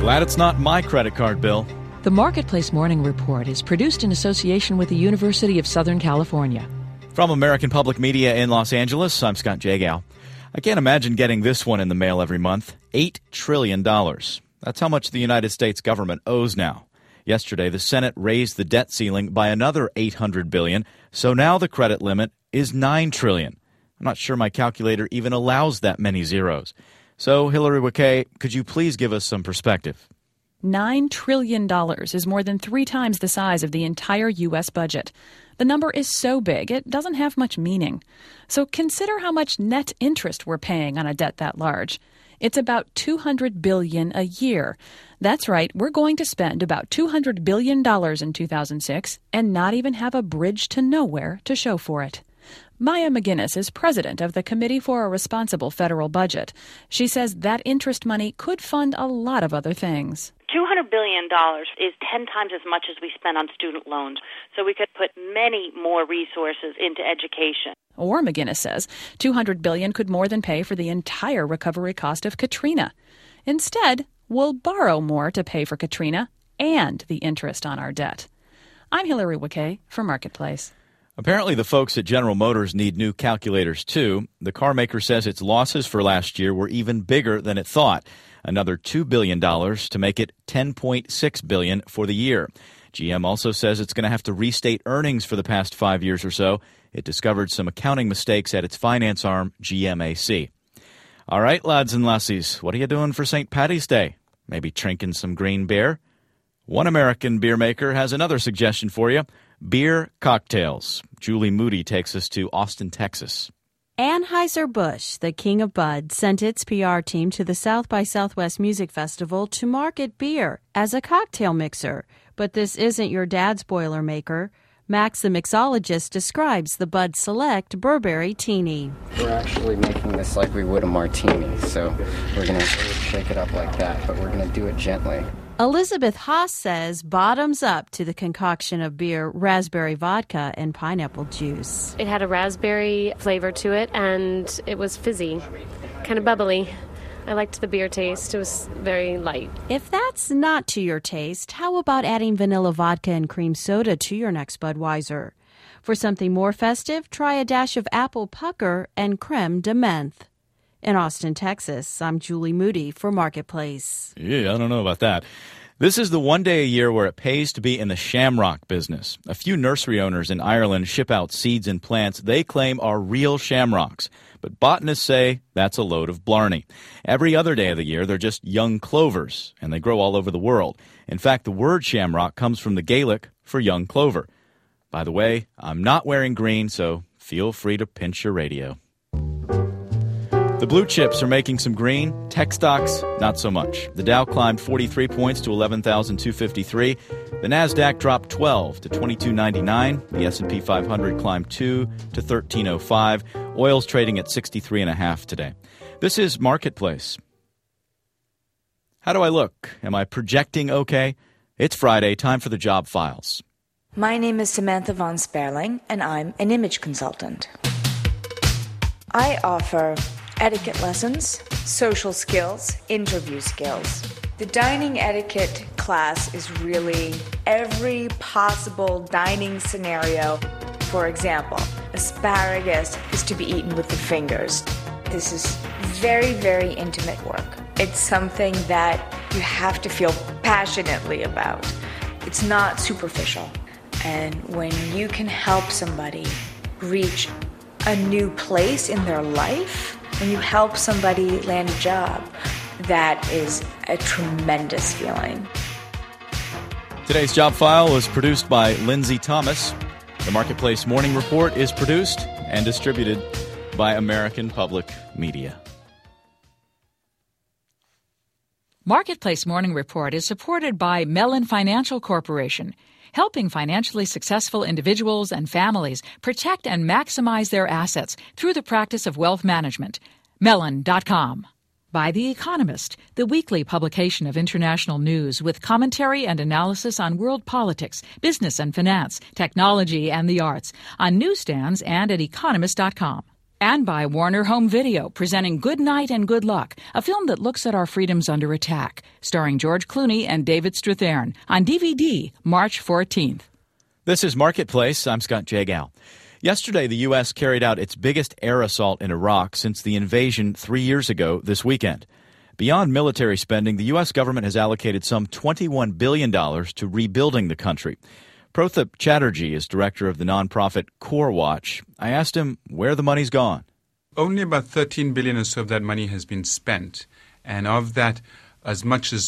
Glad it's not my credit card bill. The Marketplace Morning Report is produced in association with the University of Southern California. From American Public Media in Los Angeles, I'm Scott Jagow. I can't imagine getting this one in the mail every month. $8 trillion. That's how much the United States government owes now. Yesterday, the Senate raised the debt ceiling by another $800 billion, so now the credit limit is $9 trillion. I'm not sure my calculator even allows that many zeros. So, Hillary Wakay, could you please give us some perspective? $9 trillion is more than 3 times the size of the entire U.S. budget. The number is so big, it doesn't have much meaning. So consider how much net interest we're paying on a debt that large. It's about $200 billion a year. That's right, we're going to spend about $200 billion in 2006 and not even have a bridge to nowhere to show for it. Maya McGinnis is president of the Committee for a Responsible Federal Budget. She says that interest money could fund a lot of other things. $200 billion is 10 times as much as we spend on student loans, so we could put many more resources into education. Or, McGinnis says, $200 billion could more than pay for the entire recovery cost of Katrina. Instead, we'll borrow more to pay for Katrina and the interest on our debt. I'm Hillary Wakay for Marketplace. Apparently, the folks at General Motors need new calculators, too. The car maker says its losses for last year were even bigger than it thought. Another $2 billion to make it $10.6 billion for the year. GM also says it's going to have to restate earnings for the past 5 years or so. It discovered some accounting mistakes at its finance arm, GMAC. All right, lads and lassies, what are you doing for St. Paddy's Day? Maybe drinking some green beer? One American beer maker has another suggestion for you. Beer cocktails. Julie Moody takes us to Austin, Texas. Anheuser-Busch, the king of bud, sent its PR team to the South by Southwest Music Festival to market beer as a cocktail mixer. But this isn't your dad's Boilermaker. Max, the mixologist, describes the Bud Select Burberry Teeny. We're actually making this like we would a martini, so we're going to shake it up like that, but we're going to do it gently. Elizabeth Haas says bottoms up to the concoction of beer, raspberry vodka, and pineapple juice. It had a raspberry flavor to it, and it was fizzy, kind of bubbly. I liked the beer taste. It was very light. If that's not to your taste, how about adding vanilla vodka and cream soda to your next Budweiser? For something more festive, try a dash of apple pucker and creme de menthe. In Austin, Texas, I'm Julie Moody for Marketplace. Yeah, I don't know about that. This is the one day a year where it pays to be in the shamrock business. A few nursery owners in Ireland ship out seeds and plants they claim are real shamrocks. But botanists say that's a load of blarney. Every other day of the year, they're just young clovers, and they grow all over the world. In fact, the word shamrock comes from the Gaelic for young clover. By the way, I'm not wearing green, so feel free to pinch your radio. The blue chips are making some green. Tech stocks, not so much. The Dow climbed 43 points to 11,253. The Nasdaq dropped 12 to 22.99. The S&P 500 climbed 2 to 13.05. Oil's trading at 63.5 today. This is Marketplace. How do I look? Am I projecting okay? It's Friday, time for the job files. My name is Samantha Von Sperling, and I'm an image consultant. I offer etiquette lessons, social skills, interview skills. The dining etiquette class is really every possible dining scenario. For example, asparagus is to be eaten with the fingers. This is very, very intimate work. It's something that you have to feel passionately about. It's not superficial. And when you can help somebody reach a new place in their life, when you help somebody land a job, that is a tremendous feeling. Today's job file was produced by Lindsay Thomas. The Marketplace Morning Report is produced and distributed by American Public Media. Marketplace Morning Report is supported by Mellon Financial Corporation, helping financially successful individuals and families protect and maximize their assets through the practice of wealth management. Mellon.com. By The Economist, the weekly publication of international news with commentary and analysis on world politics, business and finance, technology and the arts, on newsstands and at economist.com. And by Warner Home Video, presenting Good Night and Good Luck, a film that looks at our freedoms under attack, starring George Clooney and David Strathairn, on DVD, March 14th. This is Marketplace. I'm Scott Jagow. Yesterday, the U.S. carried out its biggest air assault in Iraq since the invasion 3 years ago this weekend. Beyond military spending, the U.S. government has allocated some $21 billion to rebuilding the country. Prothap Chatterjee is director of the nonprofit Core Watch. I asked him where the money's gone. Only about $13 billion or so of that money has been spent. And of that, as much as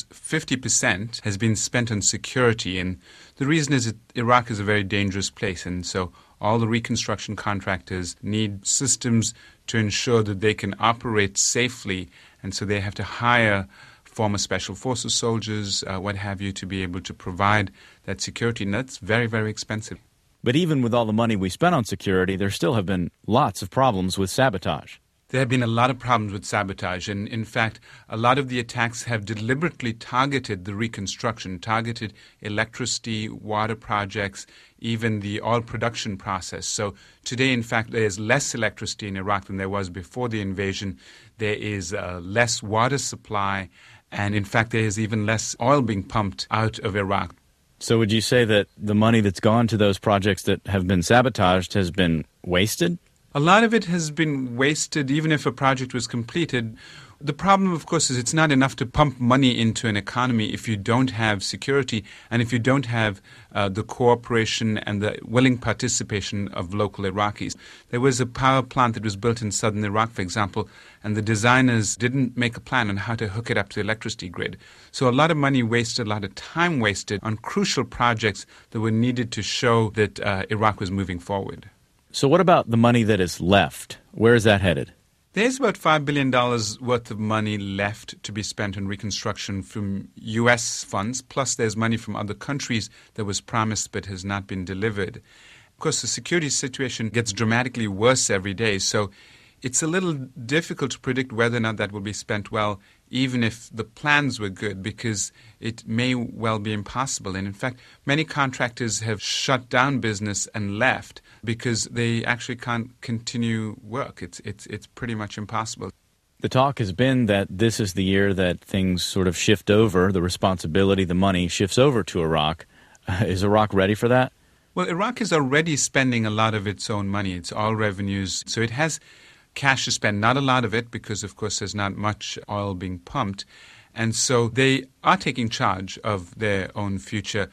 50% has been spent on security. And the reason is that Iraq is a very dangerous place. And so all the reconstruction contractors need systems to ensure that they can operate safely. And so they have to hire former Special Forces soldiers, what have you, to be able to provide that security. And that's very, very expensive. But even with all the money we spent on security, there still have been lots of problems with sabotage. There have been a lot of problems with sabotage. And in fact, a lot of the attacks have deliberately targeted the reconstruction, targeted electricity, water projects, even the oil production process. So today, in fact, there is less electricity in Iraq than there was before the invasion. There is less water supply. And in fact, there is even less oil being pumped out of Iraq. So would you say that the money that's gone to those projects that have been sabotaged has been wasted? A lot of it has been wasted, even if a project was completed. The problem, of course, is it's not enough to pump money into an economy if you don't have security and if you don't have the cooperation and the willing participation of local Iraqis. There was a power plant that was built in southern Iraq, for example, and the designers didn't make a plan on how to hook it up to the electricity grid. So a lot of money wasted, a lot of time wasted on crucial projects that were needed to show that Iraq was moving forward. So what about the money that is left? Where is that headed? There's about $5 billion worth of money left to be spent on reconstruction from U.S. funds, plus there's money from other countries that was promised but has not been delivered. Of course, the security situation gets dramatically worse every day, so it's a little difficult to predict whether or not that will be spent well, even if the plans were good, because it may well be impossible. And in fact, many contractors have shut down business and left because they actually can't continue work. It's pretty much impossible. The talk has been that this is the year that things sort of shift over, the responsibility, the money shifts over to Iraq. Is Iraq ready for that? Well, Iraq is already spending a lot of its own money. It's all revenues. So it has cash to spend, not a lot of it because, of course, there's not much oil being pumped. And so they are taking charge of their own future.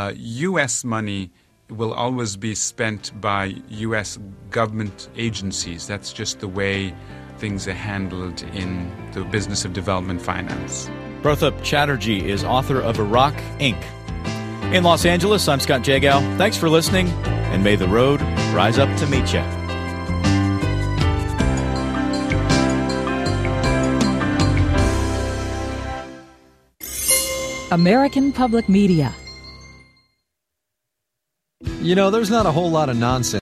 U.S. money will always be spent by U.S. government agencies. That's just the way things are handled in the business of development finance. Prothap Chatterjee is author of Iraq, Inc. In Los Angeles, I'm Scott Jagow. Thanks for listening, and may the road rise up to meet you. American Public Media. You know, there's not a whole lot of nonsense